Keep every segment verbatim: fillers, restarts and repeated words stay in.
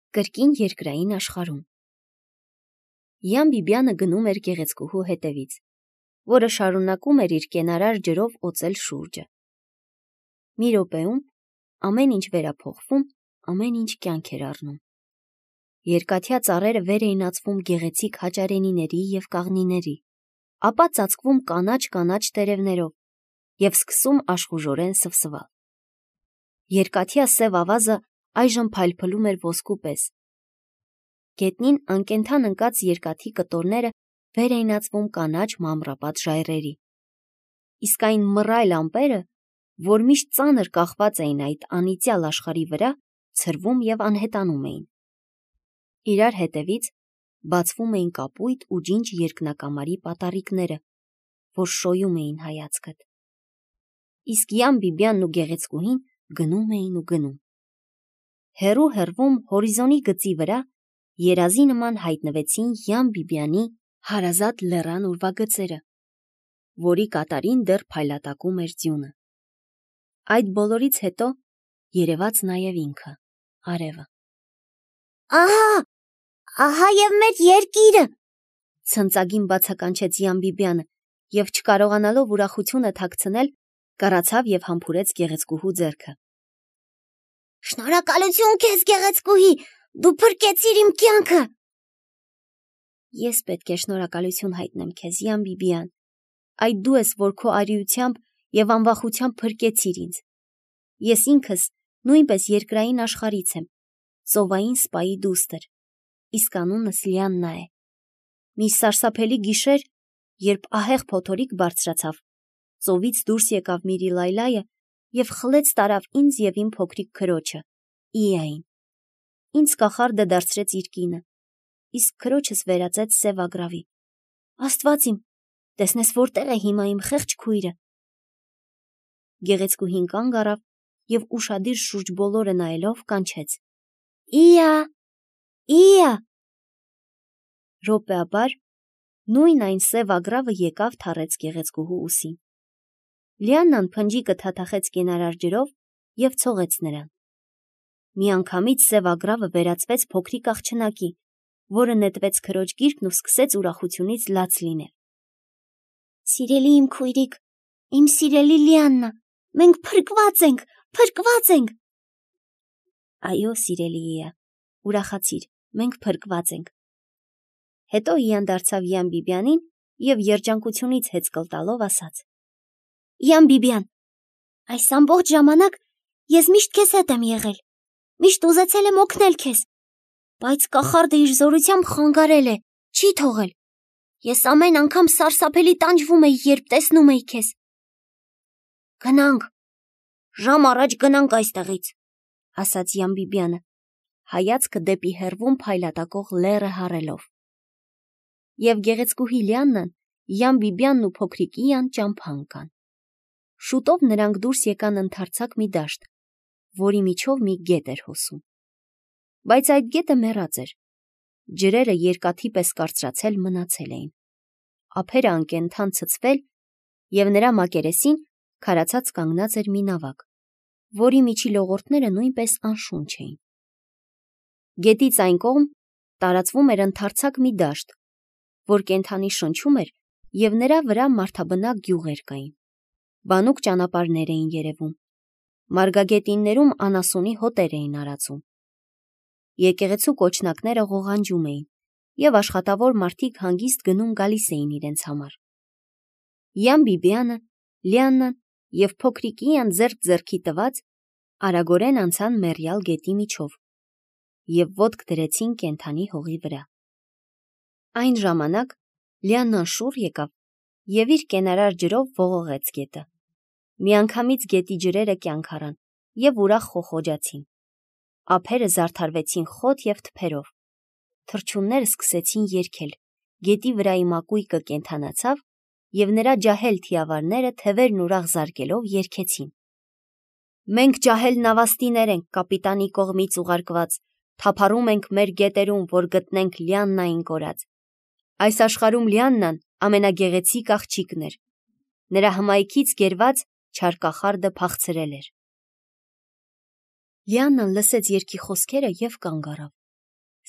Կրկին երկրային աշխարհում։ Յան Բիբյանը գնում էր գեղեցկուհու հետևից, որը շարունակում էր իր կենարար ջրով օծել շուրջը։ Մի րոպեում ամեն ինչ վերափոխվում, ամեն ինչ կյանք էր առնում։ Երկաթյա ծառերը վեր էին ածվում գեղեցիկ հաճարենիների և կաղնիների, ապա ծածկվում կանաչ-կանաչ տերևներով և սկսում աշխուժորեն սվսվալ։ Երկաթյա սև ավազը այժմ փայլփլում էր ոսկու պես։ Գետնին անկենդան ընկած երկաթի կտորները վեր էին ածվում կանաչ մամռապատ ժայռերի։ Իսկ այն մռայլ ամպերը, որ միշտ ծանր կախված էին այդ անիծյալ աշխարհի վրա, ցրվում և անհետանում էին։ Իրար հետևից բացվում էին կապույտ ու ջինջ երկնակամարի պատառիկները, որ շոյում էին հայացքդ։ Իսկ Յան Բիբյանն ու գեղեցկուհին գնում էին ու գնում։ Հեռու հեռվում հորիզոնի գծի վրա երազի նման հայտնվեցին Յան Բիբյանի հարազատ լեռան ուրվագծերը, որի կատարին դեռ փայլատակում էր ձյունը։ Այդ բոլորից հետո երևաց նաև ինքը, արևը։ Ահա, ահա և մեր երկիրը, ցնծագին բացականչեց Յան Բիբյանը և չկարողանալով ուրախությունը թաքցնել, կռացավ և համբուրեց գեղեցկուհու ձեռքը։ Շնորհակալություն քեզ, գեղեցկուհի, դու փրկեցիր իմ կյանքը։ Ես պետք է շնորհակալություն հայտնեմ քեզ, Յան Բիբյան, այդ դու ես, որ քո արիությամբ և անվախությամբ փրկեցիր ինձ։ Ես ինքս նույնպես երկրային աշխարհից եմ, ծովային սպայի դուստր, իսկ անունս Լիաննա է։ Մի սարսափելի գիշեր, երբ ահեղ փոթորիկ բարձրացավ, ծովից դուրս եկավ Միրիլայլայը և խլեց տարավ ինձ և իմ փոքրիկ քրոջը, Իային։ Ինձ կախարդը դարձրեց իր կինը, իսկ քրոջս վերածեց սևագրավի։ Աստված իմ, տեսնես որտեղ է հիմա իմ խեղճ քույրը։ Գեղեցկուհին կանգ առավ և ուշադիր շուրջ բոլորը նայելով կանչեց. Իա, Իա։ Րոպեաբար նույն այն սև ագրավը եկավ թառեց գեղեցկուհու ուսին։ Լիաննան փնջիկը թաթախեց կենարար ջրով և ցողեց նրան։ Միանգամից սև ագրավը վերածվեց փոքրիկ աղջնակի, որը նետվեց քրոջ գիրկն ու սկսեց ուրախությունից լաց լինել։ Սիրելի իմ քույրիկ, իմ սիրելի Լիաննա, մենք փրկված ենք, փրկված ենք։ Այո, սիրելի Իա, ուրախացիր, մենք փրկված ենք։ Հետո Իան դարձավ Յան Բիբյանին և երջանկությունից հեծկլ տալով ասաց. Յան Բիբյան, այս ամբողջ ժամանակ ես միշտ քեզ հետ եմ եղել, միշտ ուզեցել եմ օգնել քեզ, բայց կախարդը իր զորությամբ խանգարել է, չի թողել։ Ես ամեն անգամ սարսափելի տանջվում էի, երբ տեսնում էի քեզ։ Գնանք, ժամ առաջ գնանք այստեղից, ասաց Յան Բիբյանը, հայացքը դեպի հեռվում փայլատակող լեռը հառելով։ Եվ գեղեցկուհի Լիաննան, Յան Բիբյանն ու փոքրիկ Իան ճամփա ընկան։ Շուտով նրանք դուրս եկան ընդարձակ մի դաշտ, որի միջով մի գետ էր հոսում։ Բայց այդ գետը մեռած էր։ Ջրերը երկաթի պես կարծրացել մնացել էին։ Ափերը անկենդան ցցվել, և նրա մակերեսին քարացած կանգնած էր մի նավակ, որի միջի լողորդները նույնպես անշունչ էին։ Գետից այն կողմ տարածվում էր ընդարձակ մի դաշտ, որ կենդանի շնչում էր, և նրա վրա մարդաբնակ գյուղեր կային։ Բանուկ ճանապարհներ էին երևում։ Մարգագետիններում անասունի հոտեր էին արածում։ Եկեղեցու կոչնակները ղողանջում էին, և աշխատավոր մարդիկ հանգիստ գնում գալիս էին իրենց համար։ Յան Բիբյանը, Լիաննան և փոքրիկ Իան ձեռք ձեռքի տված արագորեն անցան մեռյալ գետի միջով և ոտք դրեցին կենդանի հողի վրա։ Այն ժամանակ Լիաննան շուռ եկավ և իր կենարար ջրով ողողեց գետը։ Միանգամից գետի ջրերը կյանք առան և ուրախ խոխոջացին։ Ափերը զարդարվեցին խոտ և թփերով։ Թռչունները սկսեցին երգել, գետի վրայի մակույկը կենդանացավ, և նրա ջահել թիավարները թևերն ուրախ զարկելով երգեցին. Մենք ջահել նավաստիներ ենք կապիտանի կողմից ուղարկված, թափառում ենք մեր գետերում, որ գտնենք Լիաննային կորած։ Այս աշխարհում Լիաննան ամենագեղեցիկ աղջիկն էր։ Նրա հմայքից գերված չար կախարդը փախցրել էր։ Լիաննան լսեց երգի խոսքերը և կանգ առավ։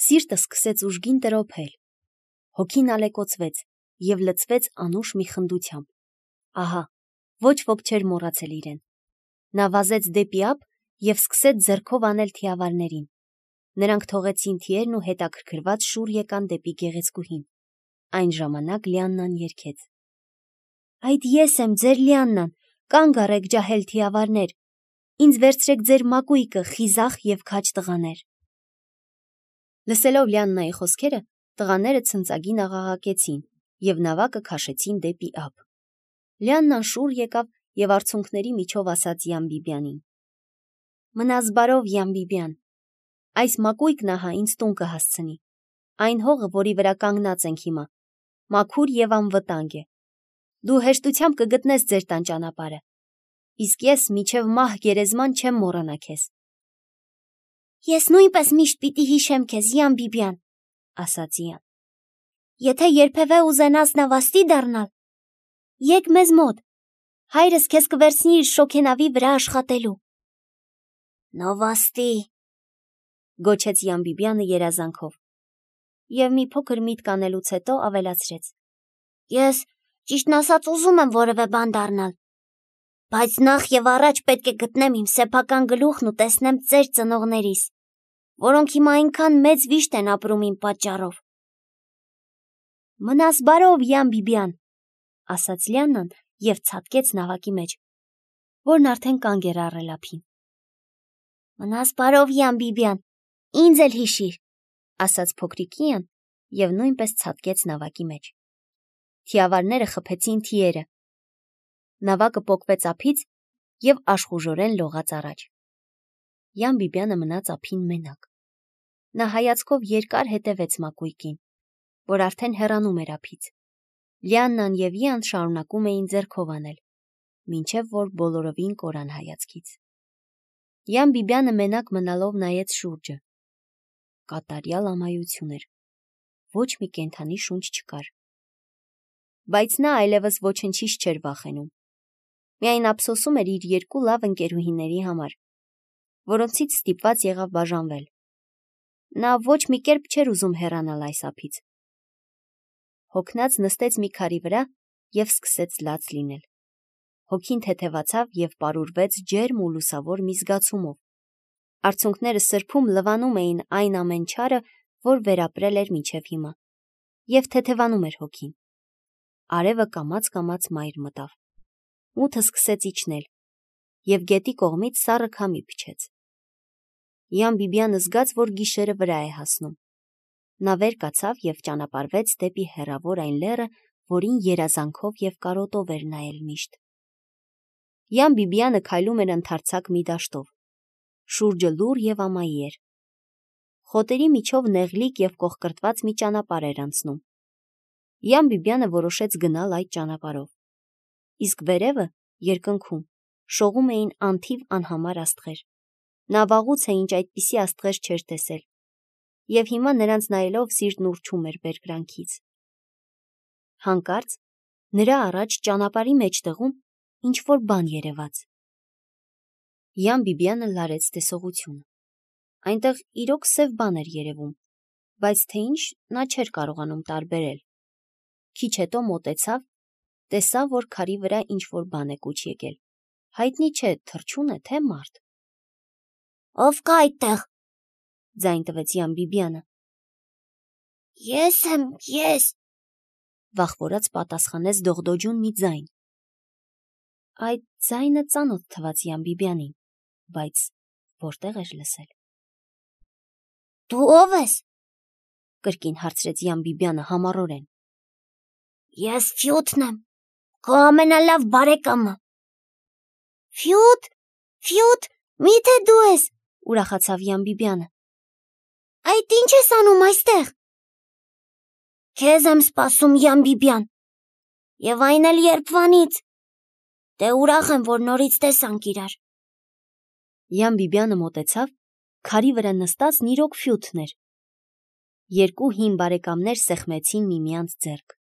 Սիրտը սկսեց ուժգին տրոփել։ Հոգին ալեկոծվեց և լցվեց անուշ մի խնդությամբ։ Ահա, ոչ ոք չէր մոռացել իրեն։ Նա վազեց դեպի ափ և սկսեց ձեռքով անել թիավարներին։ Նրանք թողեցին թիերն ու հետաքրքրված շուռ եկան դեպի գեղեցկուհին։ Այն ժամանակ Լիաննան երգեց. «Այդ ես եմ, ձեր Լիաննան, կանգ առեք ջահել թիավարներ, ինձ վերցրեք ձեր մակույկը, խիզախ և քաջ տղաներ»։ Լսելով Լիաննայի խոսքերը, տղաները ցնծագին աղաղակեցին և նավակը քաշեցին դեպի ափ։ Լիաննան շուռ եկավ և արցունքների միջով ասաց Յան Բիբյանին. «Մնաս բարով, Յան Բիբյան, այս մակույկն ահա ինձ տուն կհասցնի։ Այն հողը, որի վրա կանգնած ենք հիմա, մաքուր և անվտանգ է։ Դու հեշտությամբ կգտնես ձեր տան ճանապարհը, իսկ ես մինչև մահ գերեզման չեմ մոռանա քեզ»։ Ես նույնպես միշտ պիտի հիշեմ քեզ, Յան Բիբյան, ասաց Յան։ Եթե երբևէ ուզենաս նավաստի դառնալ, եկ մեզ մոտ, հայրս քեզ կվերցնի իր շոգենավի վրա աշխատելու։ Նավաստի, գոչեց Յան Բիբյանը երազանքով և մի փոքր միտք անելուց հետո ավելացրեց. Ես ճիշտն ասած ուզում եմ որևէ բան դառնալ, բայց նախ եւ առաջ պետք է գտնեմ իմ սեփական գլուխն ու տեսնեմ ծեր ծնողներիս, որոնք հիմա այնքան մեծ վիշտ են ապրում իմ պատճառով։ Մնաս բարով, Յան Բիբյան, ասաց Լիաննան և ցատկեց նավակի մեջ, որն արդեն կանգ էր առել ափին։ Մնաս բարով, Յան Բիբյան, ինձ էլ հիշիր, ասաց փոքրիկ Յան և նույնպես ցատկեց նավակի մեջ։ Թիավարները խփեցին թիերը։ Նավակը պոկվեց ափից և աշխուժորեն լողաց առաջ։ Յան Բիբյանը մնաց ափին մենակ։ Նա հայացքով երկար հետևեց մակույկին, որ արդեն հեռանում էր ափից։ Լիաննան և Յան շարունակում էին ձեռքով անել, մինչև որ բոլորովին կորան հայացքից։ Յան Բիբյանը մենակ մնալով նայեց շուրջը։ Կատարյալ ամայություն էր։ Ոչ մի կենդանի շունչ չկար։ Բայց նա այլևս ոչնչից չէր վախենում։ Միայն ափսոսում էր իր երկու լավ ընկերուհիների համար, որոնցից ստիպված եղավ բաժանվել։ Նա ոչ մի կերպ չէր ուզում հեռանալ այս ափից։ Հոգնած նստեց մի քարի վրա և սկսեց լաց լինել։ Հոգին թեթևացավ և պարուրվեց ջերմ ու լուսավոր մի զգացումով։ Արցունքները սրբում լվանում էին այն ամեն չարը, որ վերապրել էր մինչև հիմա, և թեթևանում էր հոգին։ Արևը կամաց-կամաց մայր մտավ։ Մութը սկսեց իջնել, և գետի կողմից սառը քամի փչեց։ Յան Բիբյանը զգաց, որ գիշերը վրա է հասնում։ Նա վեր կացավ և ճանապարհվեց դեպի հեռավոր այն լեռը, որին երազանքով և կարոտով էր նայել միշտ։ Յան Բիբյանը քայլում էր ընդարձակ մի դաշտով։ Շուրջը լուռ և ամայի էր։ Խոտերի միջով նեղլիկ և կոխկրտված մի ճանապարհ էր անցնում։ Յան Բիբյանը որոշեց գնալ այդ ճանապարհով։ Իսկ վերևը, երկնքում, շողում էին անթիվ անհամար աստղեր։ Նա վաղուց է ինչ այդպիսի աստղեր չէր տեսել, և հիմա նրանց նայելով սիրտն ուռչում էր բերկրանքից։ Հանկարծ նրա առաջ ճանապարհի մեջտեղում ինչ-որ բան երևաց։ Յան Բիբյանը լարեց տեսողությունը։ Այնտեղ իրոք սև բան էր երևում, բայց թե ինչ նա չէր կարողանում տարբերել։ Քիչ հետո մոտեցավ, տեսավ, որ քարի վրա ինչ-որ բան է կուչ եկել։ Հայտնի չէ, թռչուն է, թե մարդ։ Ով կա այդտեղ, ձայն տվեց Յան Բիբյանը։ Ես եմ, ես, վախվորած պատասխանեց դողդոջուն մի ձայն։ Այդ ձայնը ծանոթ թվաց Յան Բիբյանին, բայց որտեղ էր լսել։ Դու ո՞վ ես, կրկին հարցրեց Յան Բիբյանը համառորեն։ Ես Ֆյութն եմ, քո ամենալավ բարեկամը։ Ֆյութ, Ֆյութ, միթե դու ես, ուրախացավ Յան Բիբյանը։ Այդ ինչ ես անում այստեղ։ Քեզ եմ սպասում, Յան Բիբյան, և այն էլ երբվանից։ Դե ուրախ եմ, որ նորից տեսանք իրար։ Յան Բիբյանը մոտեցավ, քարի վրա նստածն իրոք Ֆյութն էր։ Երկու հին բարեկամներ սեղմեցին միմյանց ձեռք։